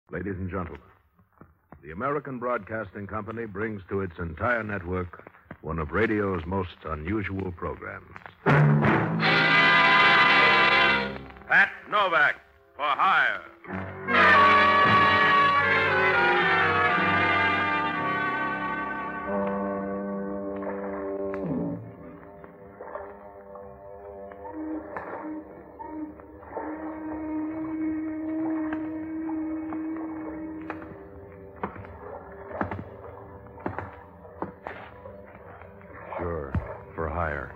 Ladies and gentlemen, the American Broadcasting Company brings to its entire network one of radio's most unusual programs. Pat Novak for Hire. Sure, for hire.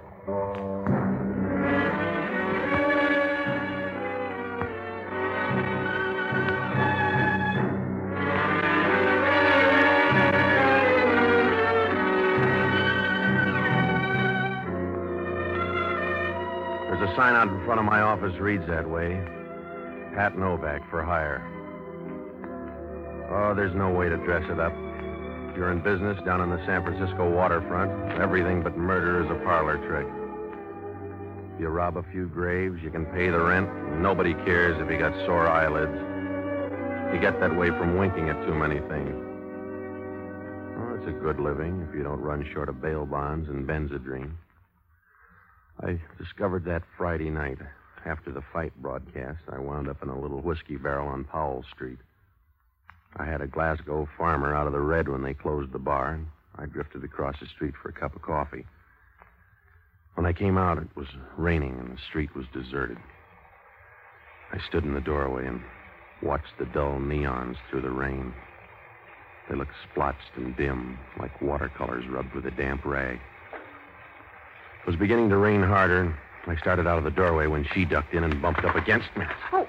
There's a sign out in front of my office reads that way. Pat Novak for hire. Oh, there's no way to dress it up. If you're in business down on the San Francisco waterfront, everything but murder is a parlor trick. If you rob a few graves, you can pay the rent, and nobody cares if you got sore eyelids. You get that way from winking at too many things. Oh, it's a good living if you don't run short of bail bonds and Benzedrine. I discovered that Friday night. After the fight broadcast, I wound up in a little whiskey barrel on Powell Street. I had a Glasgow farmer out of the red when they closed the bar, and I drifted across the street for a cup of coffee. When I came out, it was raining, and the street was deserted. I stood in the doorway and watched the dull neons through the rain. They looked splotched and dim, like watercolors rubbed with a damp rag. It was beginning to rain harder, and I started out of the doorway when she ducked in and bumped up against me. Oh,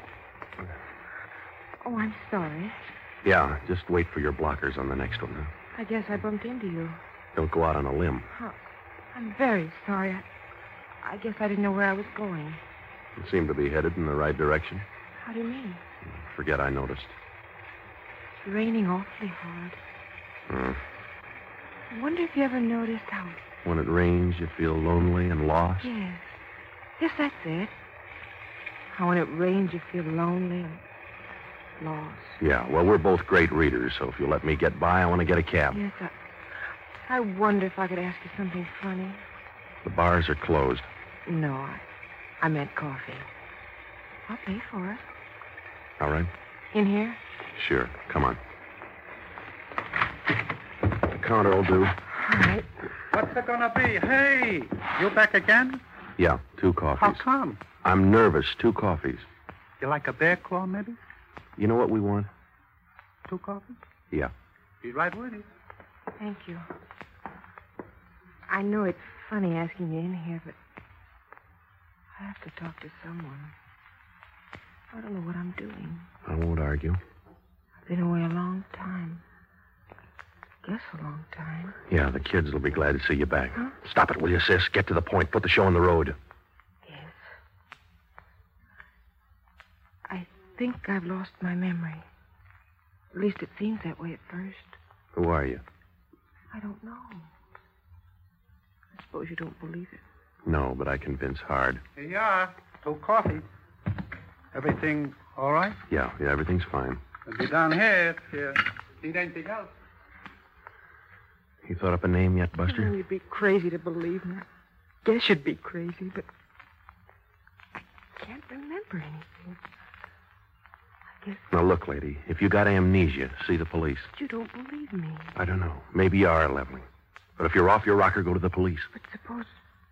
I'm sorry. Yeah, just wait for your blockers on the next one, huh? I guess I bumped into you. Don't go out on a limb. Oh, I'm very sorry. I guess I didn't know where I was going. You seem to be headed in the right direction. How do you mean? Forget I noticed. It's raining awfully hard. I wonder if you ever noticed how... When it rains, you feel lonely and lost? Yes. Yes, that's it. How when it rains, you feel lonely and lost. Yeah, well, we're both great readers, so if you'll let me get by, I want to get a cab. Yes, I wonder if I could ask you something funny. The bars are closed. No, I meant coffee. I'll pay for it. All right? In here? Sure. Come on. The counter will do. All right. What's it gonna be? Hey, you back again? Yeah, 2 coffees. How come? I'm nervous. 2 coffees. You like a bear claw, maybe? You know what we want? 2 coffees? Yeah. Be right with you. Thank you. I know it's funny asking you in here, but I have to talk to someone. I don't know what I'm doing. I won't argue. I've been away a long time. Guess a long time. Yeah, the kids will be glad to see you back. Huh? Stop it, will you, sis? Get to the point. Put the show on the road. Yes. I think I've lost my memory. At least it seems that way at first. Who are you? I don't know. I suppose you don't believe it. No, but I convince hard. Here you are. 2 coffees. Everything all right? Yeah, everything's fine. We'll be down here if you need anything else. You thought up a name yet, Buster? Oh, you'd be crazy to believe me. I guess you'd be crazy, but I can't remember anything. I guess Now, look, lady, if you got amnesia, see the police. you don't believe me. I don't know. Maybe you are leveling. But if you're off your rocker, go to the police. But suppose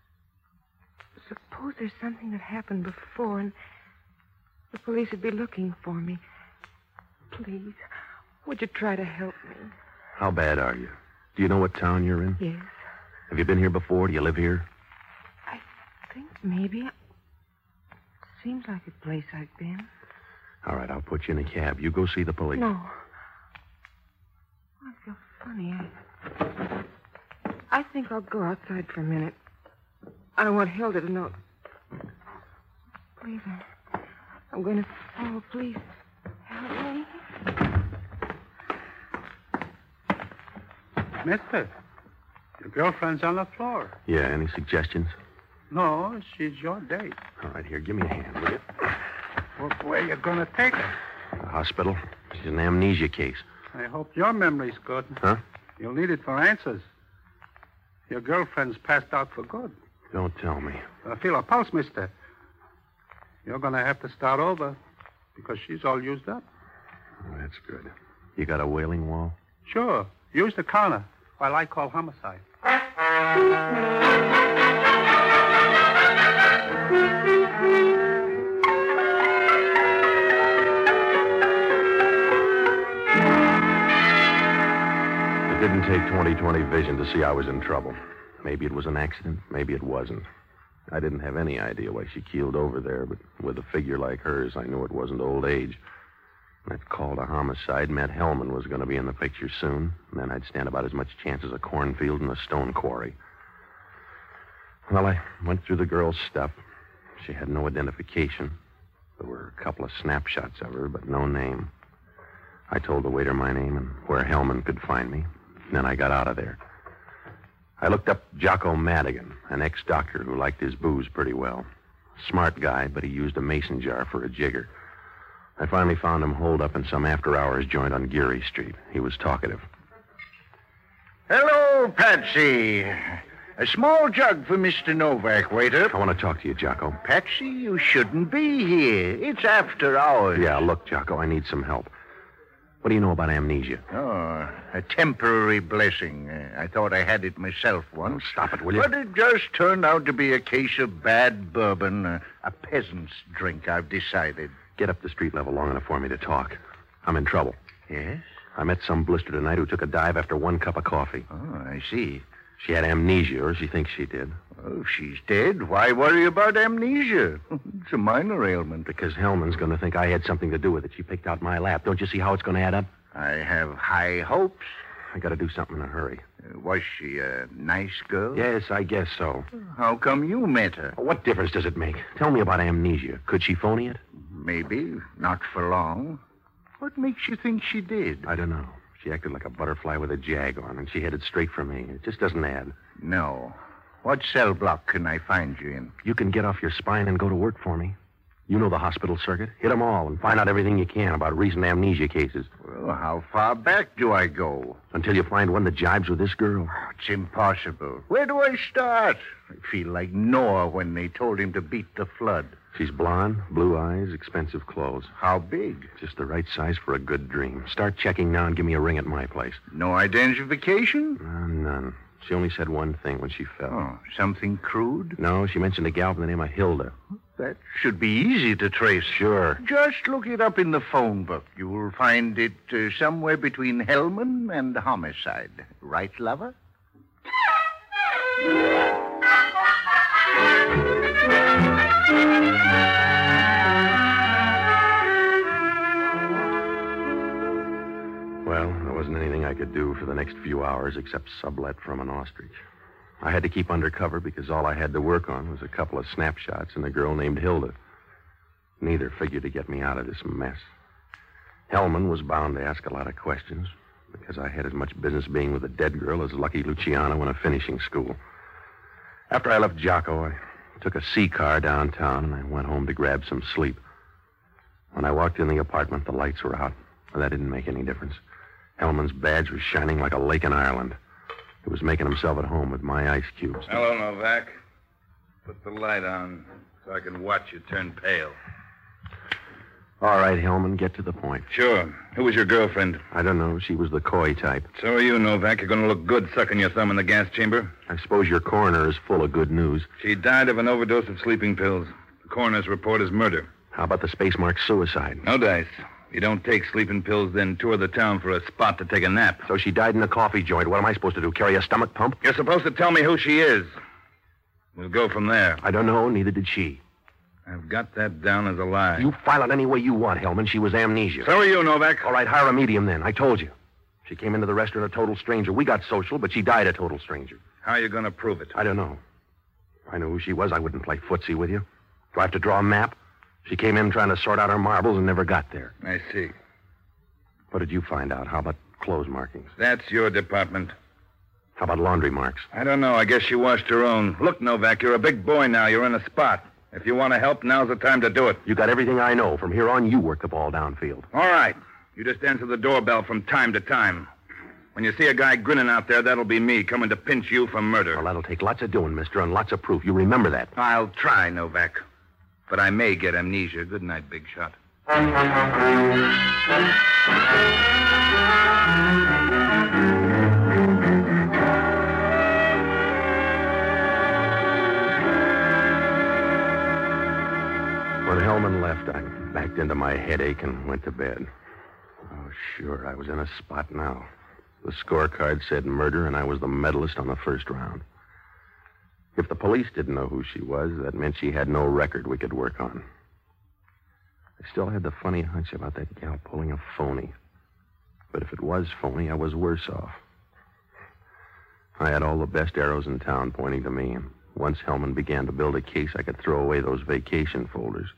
there's something that happened before and the police would be looking for me. Please, would you try to help me? How bad are you? Do you know what town you're in? Yes. Have you been here before? Do you live here? I think maybe. It seems like a place I've been. All right, I'll put you in a cab. You go see the police. No. I feel funny. I think I'll go outside for a minute. I don't want Hilda to know. Please, I'm going to fall. Please, help me. Mister, your girlfriend's on the floor. Yeah, any suggestions? No, she's your date. All right, here, give me a hand, will you? Well, where you going to take her? The hospital. She's an amnesia case. I hope your memory's good. Huh? You'll need it for answers. Your girlfriend's passed out for good. Don't tell me. Feel her pulse, mister. You're going to have to start over because she's all used up. Oh, that's good. You got a wailing wall? Sure. Use the counter while I call homicide. It didn't take 20/20 vision to see I was in trouble. Maybe it was an accident. Maybe it wasn't. I didn't have any idea why she keeled over there, but with a figure like hers, I knew it wasn't old age. I'd called a homicide. Matt Hellman was going to be in the picture soon, and then I'd stand about as much chance as a cornfield and a stone quarry. Well, I went through the girl's stuff. She had no identification. There were a couple of snapshots of her, but no name. I told the waiter my name and where Hellman could find me. Then I got out of there. I looked up Jocko Madigan, an ex-doctor who liked his booze pretty well. Smart guy, but he used a mason jar for a jigger. I finally found him holed up in some after-hours joint on Geary Street. He was talkative. Hello, Patsy. A small jug for Mr. Novak, waiter. I want to talk to you, Jocko. Patsy, you shouldn't be here. It's after hours. Yeah, look, Jocko, I need some help. What do you know about amnesia? Oh, a temporary blessing. I thought I had it myself once. Oh, stop it, will you? But it just turned out to be a case of bad bourbon, a peasant's drink, I've decided. Get up the street level long enough for me to talk. I'm in trouble. Yes? I met some blister tonight who took a dive after 1 cup of coffee. Oh, I see. She had amnesia, or she thinks she did. Oh, if she's dead, why worry about amnesia? It's a minor ailment. Because Hellman's going to think I had something to do with it. She picked out my lap. Don't you see how it's going to add up? I have high hopes. I got to do something in a hurry. Was she a nice girl? Yes, I guess so. How come you met her? What difference does it make? Tell me about amnesia. Could she phony it? Maybe. Not for long. What makes you think she did? I don't know. She acted like a butterfly with a jag on, and she headed straight for me. It just doesn't add. No. What cell block can I find you in? You can get off your spine and go to work for me. You know the hospital circuit. Hit them all and find out everything you can about recent amnesia cases. Well, how far back do I go? Until you find one that jibes with this girl. It's impossible. Where do I start? I feel like Noah when they told him to beat the flood. She's blonde, blue eyes, expensive clothes. How big? Just the right size for a good dream. Start checking now and give me a ring at my place. No identification? None. She only said one thing when she fell. Oh, something crude? No, she mentioned a gal by the name of Hilda. That should be easy to trace. Sure. Just look it up in the phone book. You will find it somewhere between Hellman and homicide. Right, lover? Well, there wasn't anything I could do for the next few hours except sublet from an ostrich. I had to keep undercover because all I had to work on was a couple of snapshots and a girl named Hilda. Neither figured to get me out of this mess. Hellman was bound to ask a lot of questions because I had as much business being with a dead girl as Lucky Luciano in a finishing school. After I left Jocko, I took a C-car downtown and I went home to grab some sleep. When I walked in the apartment, the lights were out, and that didn't make any difference. Hellman's badge was shining like a lake in Ireland. He was making himself at home with my ice cubes. Hello, Novak. Put the light on so I can watch you turn pale. All right, Hellman, get to the point. Sure. Who was your girlfriend? I don't know. She was the coy type. So are you, Novak. You're going to look good sucking your thumb in the gas chamber. I suppose your coroner is full of good news. She died of an overdose of sleeping pills. The coroner's report is murder. How about the space mark suicide? No dice. If you don't take sleeping pills, then tour the town for a spot to take a nap. So she died in a coffee joint. What am I supposed to do, carry a stomach pump? You're supposed to tell me who she is. We'll go from there. I don't know. Neither did she. I've got that down as a lie. You file it any way you want, Hellman. She was amnesia. So are you, Novak. All right, hire a medium then. I told you. She came into the restaurant a total stranger. We got social, but she died a total stranger. How are you going to prove it? I don't know. If I knew who she was, I wouldn't play footsie with you. Do I have to draw a map? She came in trying to sort out her marbles and never got there. I see. What did you find out? How about clothes markings? That's your department. How about laundry marks? I don't know. I guess she washed her own. Look, Novak, you're a big boy now. You're in a spot. If you want to help, now's the time to do it. You got everything I know. From here on, you work the ball downfield. All right. You just answer the doorbell from time to time. When you see a guy grinning out there, that'll be me coming to pinch you for murder. Well, that'll take lots of doing, mister, and lots of proof. You remember that. I'll try, Novak. But I may get amnesia. Good night, Big Shot. When Hellman left, I backed into my headache and went to bed. Oh, sure, I was in a spot now. The scorecard said murder, and I was the medalist on the first round. If the police didn't know who she was, that meant she had no record we could work on. I still had the funny hunch about that gal pulling a phony. But if it was phony, I was worse off. I had all the best arrows in town pointing to me, and once Hellman began to build a case, I could throw away those vacation folders.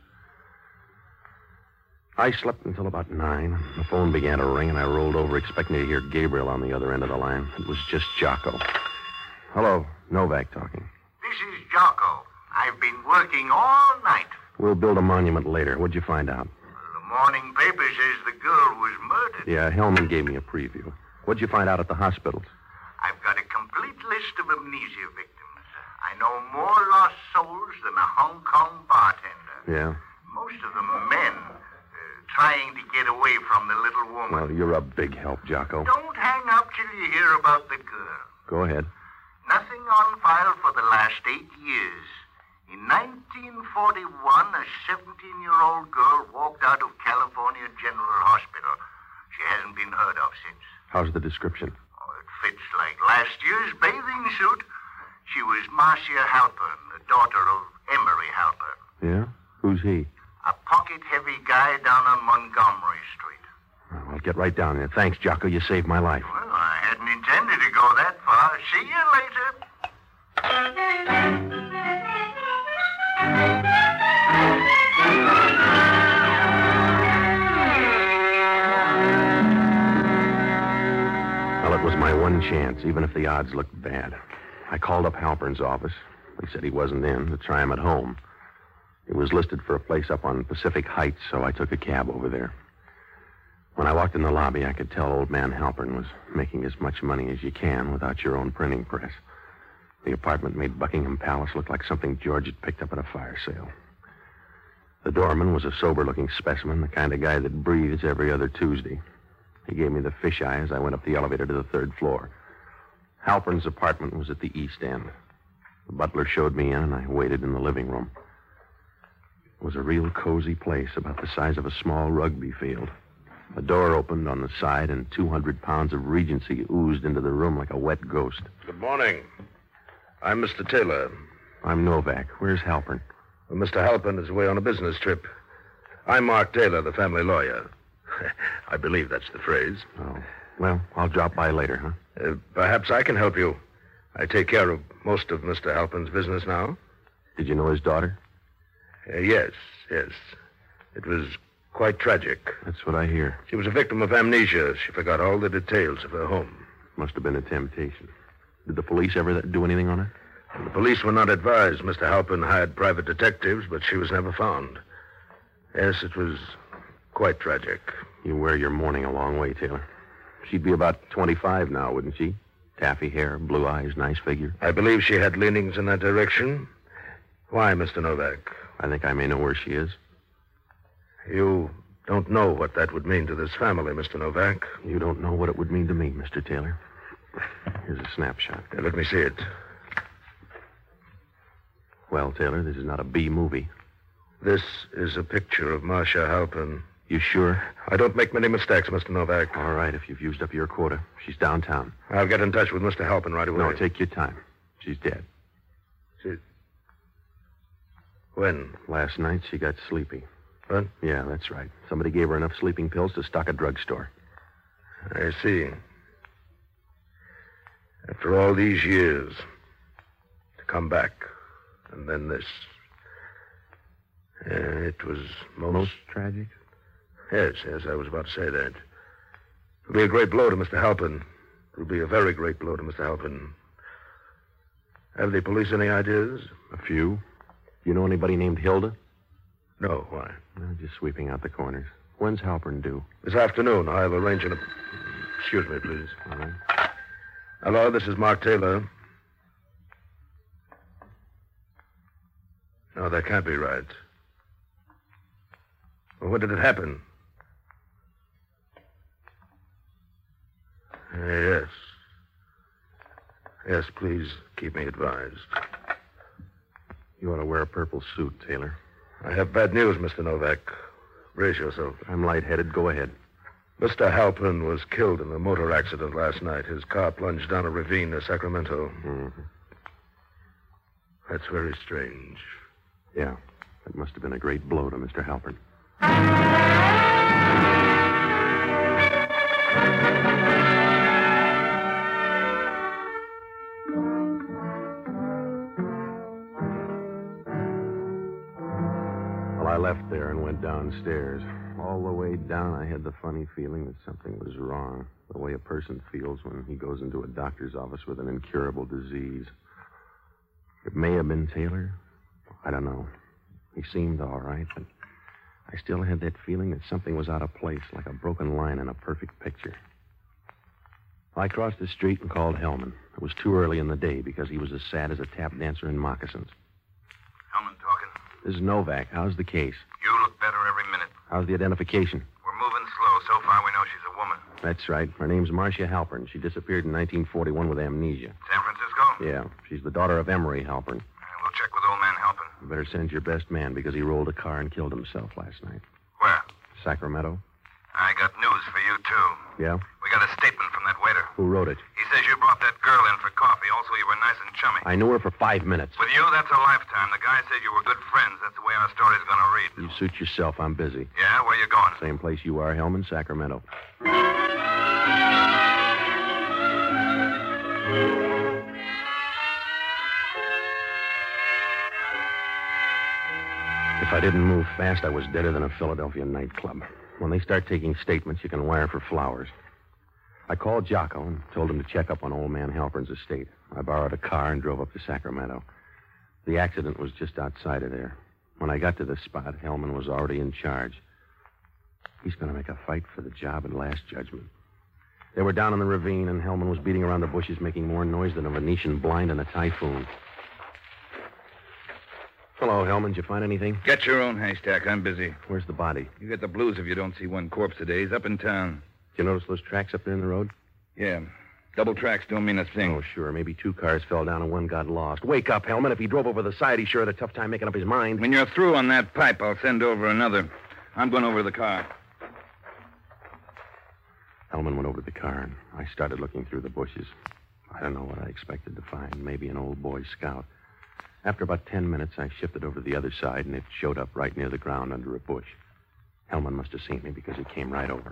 I slept until about 9. The phone began to ring, and I rolled over expecting to hear Gabriel on the other end of the line. It was just Jocko. Hello, Novak talking. This is Jocko. I've been working all night. We'll build a monument later. What'd you find out? The morning paper says the girl was murdered. Yeah, Hellman gave me a preview. What'd you find out at the hospitals? I've got a complete list of amnesia victims. I know more lost souls than a Hong Kong bartender. Yeah? Most of them men, trying to get away from the little woman. Well, you're a big help, Jocko. Don't hang up till you hear about the girl. Go ahead. Nothing on file for the last 8 years. In 1941, a 17-year-old girl walked out of California General Hospital. She hasn't been heard of since. How's the description? Oh, it fits like last year's bathing suit. She was Marcia Halpern, the daughter of Emery Halpern. Yeah? Who's he? A pocket-heavy guy down on Montgomery Street. Well, I'll get right down there. Thanks, Jocko. You saved my life. Well, I hadn't intended to go that far. See you later. Well, it was my one chance, even if the odds looked bad. I called up Halpern's office. They said he wasn't in, to try him at home. He was listed for a place up on Pacific Heights, so I took a cab over there. When I walked in the lobby, I could tell old man Halpern was making as much money as you can without your own printing press. The apartment made Buckingham Palace look like something George had picked up at a fire sale. The doorman was a sober-looking specimen, the kind of guy that breathes every other Tuesday. He gave me the fisheye as I went up the elevator to the 3rd floor. Halpern's apartment was at the east end. The butler showed me in, and I waited in the living room. It was a real cozy place, about the size of a small rugby field. The door opened on the side, and 200 pounds of Regency oozed into the room like a wet ghost. Good morning. I'm Mr. Taylor. I'm Novak. Where's Halpern? Well, Mr. Halpern is away on a business trip. I'm Mark Taylor, the family lawyer. I believe that's the phrase. Oh, well, I'll drop by later, huh? Perhaps I can help you. I take care of most of Mr. Halpern's business now. Did you know his daughter? Yes. It was quite tragic. That's what I hear. She was a victim of amnesia. She forgot all the details of her home. Must have been a temptation. Did the police ever do anything on her? And the police were not advised. Mr. Halpern hired private detectives, but she was never found. Yes, it was quite tragic. You wear your mourning a long way, Taylor. She'd be about 25 now, wouldn't she? Taffy hair, blue eyes, nice figure. I believe she had leanings in that direction. Why, Mr. Novak? I think I may know where she is. You don't know what that would mean to this family, Mr. Novak. You don't know what it would mean to me, Mr. Taylor. Here's a snapshot. Let me see it. Well, Taylor, this is not a B movie. This is a picture of Marcia Halpern. You sure? I don't make many mistakes, Mr. Novak. All right, if you've used up your quota. She's downtown. I'll get in touch with Mr. Halpern right away. No, take your time. She's dead. When? Last night, she got sleepy. What? Yeah, that's right. Somebody gave her enough sleeping pills to stock a drugstore. I see. After all these years, to come back, and then this. It was Most tragic? Yes, I was about to say that. It'll be a great blow to Mr. Halpern. It'll be a very great blow to Mr. Halpern. Have the police any ideas? A few. You know anybody named Hilda? No, why? Just sweeping out the corners. When's Halpern due? This afternoon. I'll arrange an... Excuse me, please. All right. Hello, this is Mark Taylor. No, that can't be right. Well, when did it happen? Yes. Yes, please keep me advised. You ought to wear a purple suit, Taylor. I have bad news, Mr. Novak. Brace yourself. I'm lightheaded. Go ahead. Mr. Halpern was killed in a motor accident last night. His car plunged down a ravine near Sacramento. Mm-hmm. That's very strange. Yeah. That must have been a great blow to Mr. Halpern. Well, I left there and went downstairs. All the way down, I had the funny feeling that something was wrong. The way a person feels when he goes into a doctor's office with an incurable disease. It may have been Taylor. I don't know. He seemed all right, but I still had that feeling that something was out of place, like a broken line in a perfect picture. I crossed the street and called Hellman. It was too early in the day because he was as sad as a tap dancer in moccasins. Hellman talking. This is Novak. How's the case? You look better every minute. How's the identification? We're moving slow. So far, we know she's a woman. That's right. Her name's Marcia Halpern. She disappeared in 1941 with amnesia. San Francisco? Yeah. She's the daughter of Emery Halpern. We'll check with old man Halpern. You better send your best man because he rolled a car and killed himself last night. Where? Sacramento. I got news for you, too. Yeah? We got a statement from that waiter. Who wrote it? He says you brought that girl in for coffee. Also, you were nice and chummy. I knew her for 5 minutes. With you, that's a lifetime. The guy said you were good friends. That's the way our story's going to read. You suit yourself. I'm busy. Yeah? Where you going? Same place you are, Hellman, Sacramento. If I didn't move fast, I was deader than a Philadelphia nightclub. When they start taking statements, you can wire for flowers. I called Jocko and told him to check up on old man Halpern's estate. I borrowed a car and drove up to Sacramento. The accident was just outside of there. When I got to the spot, Hellman was already in charge. He's going to make a fight for the job at Last Judgment. They were down in the ravine, and Hellman was beating around the bushes, making more noise than a Venetian blind in a typhoon. Hello, Hellman. Did you find anything? Get your own haystack. I'm busy. Where's the body? You get the blues if you don't see one corpse today. He's up in town. Did you notice those tracks up there in the road? Yeah. Double tracks don't mean a thing. Oh, sure. Maybe 2 cars fell down and one got lost. Wake up, Hellman. If he drove over the side, he sure had a tough time making up his mind. When you're through on that pipe, I'll send over another. I'm going over to the car. Hellman went over to the car, and I started looking through the bushes. I don't know what I expected to find. Maybe an old Boy Scout. After about 10 minutes, I shifted over to the other side, and it showed up right near the ground under a bush. Hellman must have seen me because he came right over.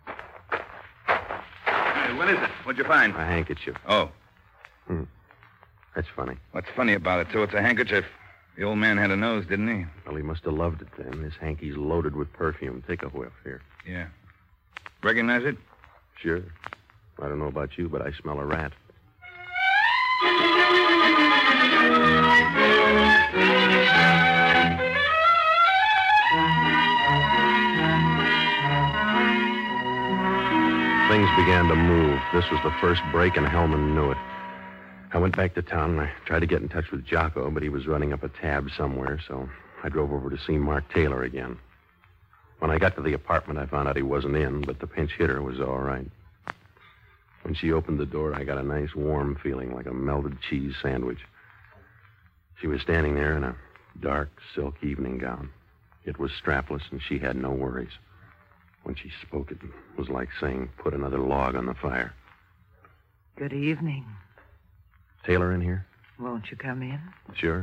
Hey, what is it? What'd you find? A handkerchief. Oh. That's funny. What's funny about it? So it's a handkerchief. The old man had a nose, didn't he? Well, he must have loved it then. This hanky's loaded with perfume. Take a whiff here. Yeah. Recognize it? Sure. I don't know about you, but I smell a rat. Things began to move. This was the first break, and Hellman knew it. I went back to town, and I tried to get in touch with Jocko, but he was running up a tab somewhere, so I drove over to see Mark Taylor again. When I got to the apartment, I found out he wasn't in, but the pinch hitter was all right. When she opened the door, I got a nice warm feeling, like a melted cheese sandwich. She was standing there in a dark silk evening gown. It was strapless, and she had no worries. When she spoke, it was like saying, put another log on the fire. Good evening. Taylor in here? Won't you come in? Sure.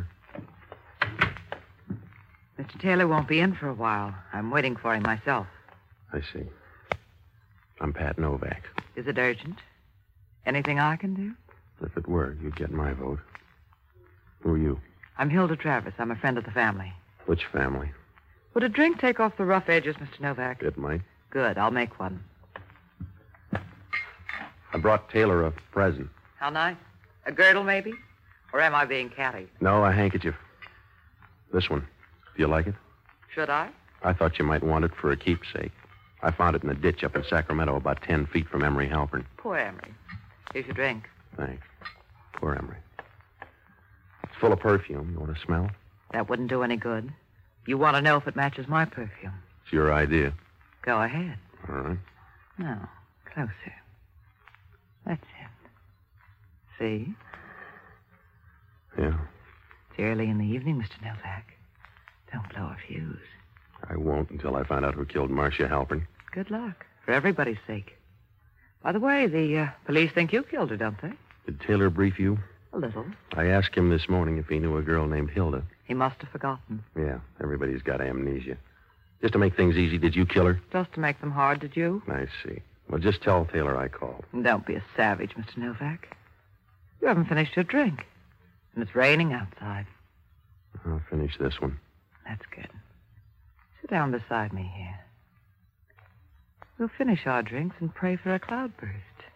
Mr. Taylor won't be in for a while. I'm waiting for him myself. I see. I'm Pat Novak. Is it urgent? Anything I can do? If it were, you'd get my vote. Who are you? I'm Hilda Travis. I'm a friend of the family. Which family? Would a drink take off the rough edges, Mr. Novak? It might. Good. I'll make one. I brought Taylor a present. How nice. A girdle, maybe? Or am I being catty? No, a handkerchief. This one. Do you like it? Should I? I thought you might want it for a keepsake. I found it in a ditch up in Sacramento about 10 feet from Emery Halpern. Poor Emery. Here's your drink. Thanks. Poor Emery. It's full of perfume. You want to smell? That wouldn't do any good. You want to know if it matches my perfume. It's your idea. Go ahead. All right. No, closer. That's it. See? Yeah. It's early in the evening, Mr. Novak. Don't blow a fuse. I won't until I find out who killed Marcia Halpern. Good luck, for everybody's sake. By the way, the police think you killed her, don't they? Did Taylor brief you? A little. I asked him this morning if he knew a girl named Hilda. He must have forgotten. Yeah, everybody's got amnesia. Just to make things easy, did you kill her? Just to make them hard, did you? I see. Well, just tell Taylor I called. Don't be a savage, Mr. Novak. You haven't finished your drink. And it's raining outside. I'll finish this one. That's good. Sit down beside me here. We'll finish our drinks and pray for a cloudburst.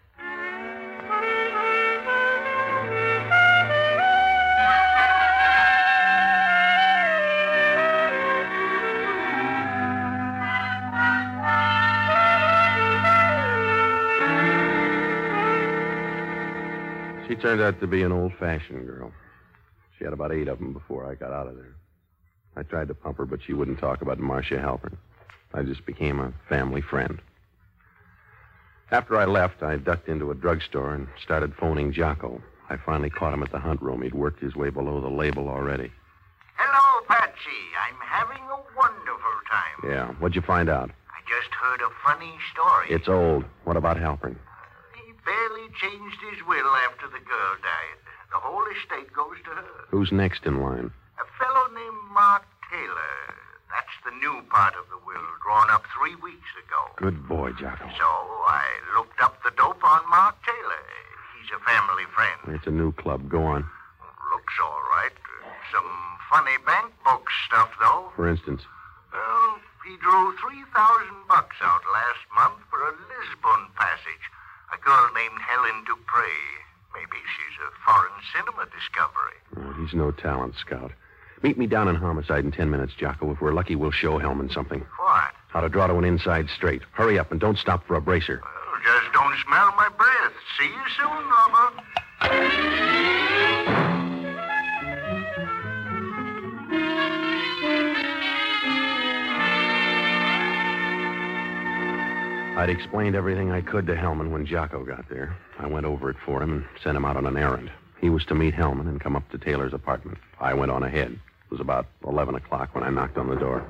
She turned out to be an old-fashioned girl. She had about 8 of them before I got out of there. I tried to pump her, but she wouldn't talk about Marcia Halpern. I just became a family friend. After I left, I ducked into a drugstore and started phoning Jocko. I finally caught him at the hunt room. He'd worked his way below the label already. Hello, Patsy. I'm having a wonderful time. Yeah, what'd you find out? I just heard a funny story. It's old. What about Halpern? He barely changed his will after the girl died. The whole estate goes to her. Who's next in line? A fellow named Mark Taylor. That's the new part of the will, drawn up 3 weeks ago. Good boy, Jocko. So I looked up the dope on Mark Taylor. He's a family friend. It's a new club. Go on. Looks all right. Some funny bank book stuff, though. For instance? Well, he drew $3,000 out last month for a Lisbon passage. A girl named Helen Dupre. Maybe she's a foreign cinema discovery. Oh, he's no talent scout. Meet me down in Homicide in 10 minutes, Jocko. If we're lucky, we'll show Hellman something. What? How to draw to an inside straight. Hurry up and don't stop for a bracer. Well, just don't smell my breath. See you soon, Mama. I'd explained everything I could to Hellman when Jocko got there. I went over it for him and sent him out on an errand. He was to meet Hellman and come up to Taylor's apartment. I went on ahead. It was about 11 o'clock when I knocked on the door.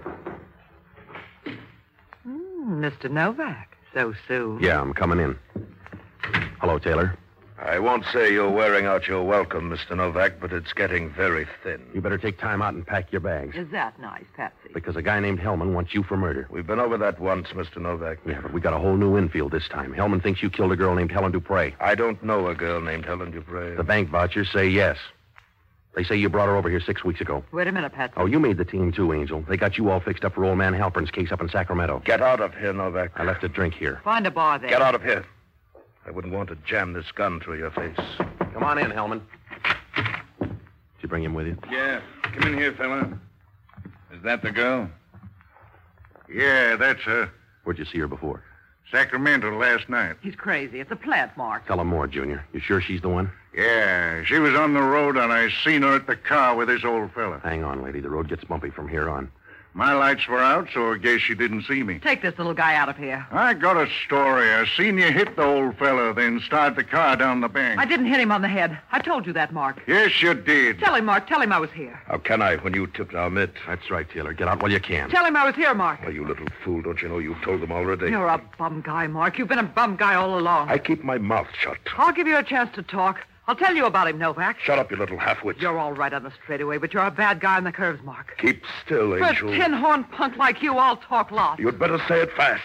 Mr. Novak, so soon. Yeah, I'm coming in. Hello, Taylor. I won't say you're wearing out your welcome, Mr. Novak, but it's getting very thin. You better take time out and pack your bags. Is that nice, Patsy? Because a guy named Hellman wants you for murder. We've been over that once, Mr. Novak. Yeah, but we got a whole new infield this time. Hellman thinks you killed a girl named Helen Dupre. I don't know a girl named Helen Dupre. The bank vouchers say yes. They say you brought her over here 6 weeks ago. Wait a minute, Patsy. Oh, you made the team too, Angel. They got you all fixed up for old man Halpern's case up in Sacramento. Get out of here, Novak. I left a drink here. Find a bar there. Get out of here. I wouldn't want to jam this gun through your face. Come on in, Hellman. Did you bring him with you? Yeah. Come in here, fella. Is that the girl? Yeah, that's her. Where'd you see her before? Sacramento last night. He's crazy. It's a plant, Mark. Tell him more, Junior. You sure she's the one? Yeah, she was on the road, and I seen her at the car with this old fella. Hang on, lady. The road gets bumpy from here on. My lights were out, so I guess she didn't see me. Take this little guy out of here. I got a story. I seen you hit the old fella, then start the car down the bank. I didn't hit him on the head. I told you that, Mark. Yes, you did. Tell him, Mark. Tell him I was here. How can I when you tipped our mitt? That's right, Taylor. Get out while you can. Tell him I was here, Mark. Well, you little fool, don't you know you've told them already? You're a bum guy, Mark. You've been a bum guy all along. I keep my mouth shut. I'll give you a chance to talk. I'll tell you about him, Novak. Shut up, you little half-wit. You're all right on the straightaway, but you're a bad guy on the curves, Mark. Keep still, For a Angel. tin-horn punk like you, I'll talk lots. You'd better say it fast.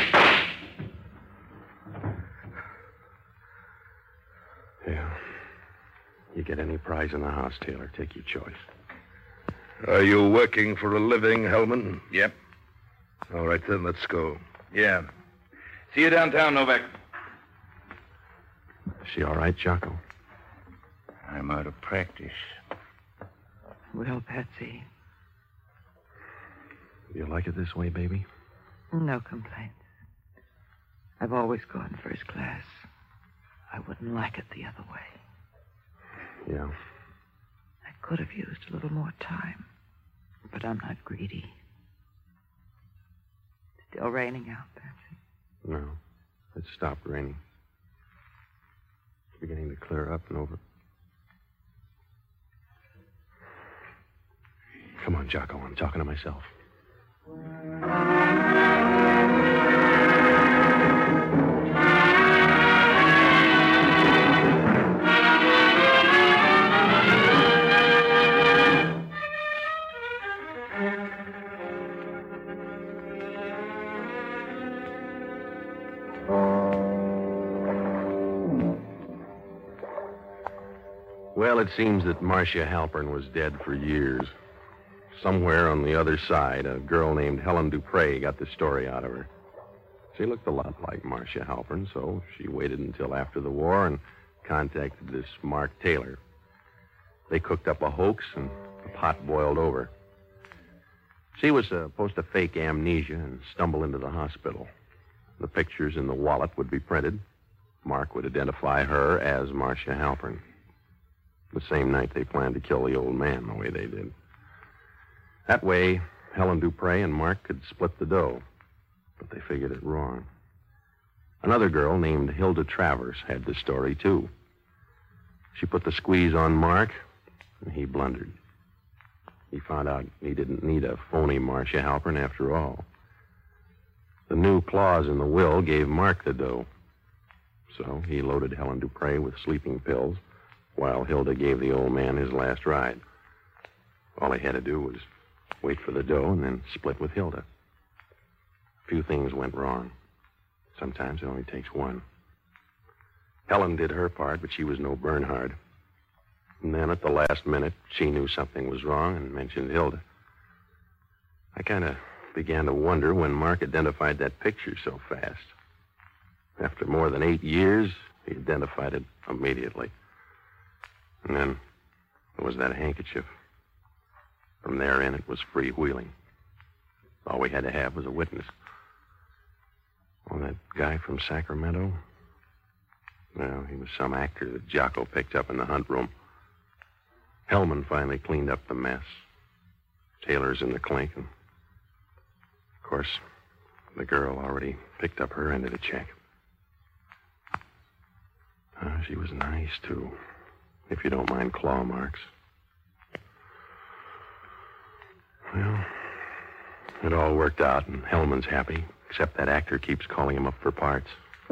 Yeah. You get any prize in the house, Taylor. Take your choice. Are you working for a living, Hellman? Yep. All right, then, let's go. Yeah. See you downtown, Novak. Is she all right, Jocko? I'm out of practice. Well, Patsy, Do you like it this way, baby? no complaints. I've always gone first class. I wouldn't like it the other way. Yeah. I could have used a little more time, but I'm not greedy. Still raining out, Patsy? No. It stopped raining. It's beginning to clear up and over. Come on, Jocko. I'm talking to myself. Well, it seems that Marcia Halpern was dead for years. Somewhere on the other side, a girl named Helen Dupre got the story out of her. She looked a lot like Marcia Halpern, so she waited until after the war and contacted this Mark Taylor. They cooked up a hoax, and the pot boiled over. She was supposed to fake amnesia and stumble into the hospital. The pictures in the wallet would be printed. Mark would identify her as Marcia Halpern. The same night they planned to kill the old man the way they did. That way, Helen Dupre and Mark could split the dough. But they figured it wrong. Another girl named Hilda Travers had the story, too. She put the squeeze on Mark, and he blundered. He found out he didn't need a phony Marcia Halpern after all. The new clause in the will gave Mark the dough. So he loaded Helen Dupre with sleeping pills, while Hilda gave the old man his last ride. All he had to do was wait for the dough and then split with Hilda. A few things went wrong. Sometimes it only takes one. Helen did her part, but she was no Bernhard. And then at the last minute, she knew something was wrong and mentioned Hilda. I kind of began to wonder when Mark identified that picture so fast. After more than 8 years, he identified it immediately. And then there was that handkerchief. From there in, it was freewheeling. All we had to have was a witness. Oh, that guy from Sacramento? Well, he was some actor that Jocko picked up in the hunt room. Hellman finally cleaned up the mess. Taylor's in the clink, and of course, the girl already picked up her end of the check. She was nice, too, if you don't mind claw marks. Well, it all worked out, and Hellman's happy, except that actor keeps calling him up for parts.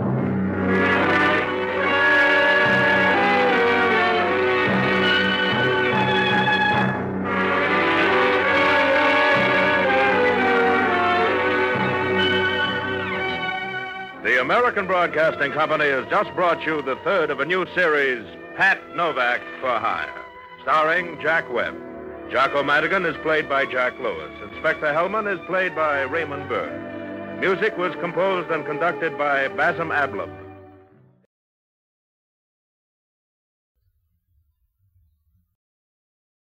The American Broadcasting Company has just brought you the third of a new series, Pat Novak for Hire, starring Jack Webb. Jocko Madigan is played by Jack Lewis. Inspector Hellman is played by Raymond Burr. Music was composed and conducted by Basim Ablab.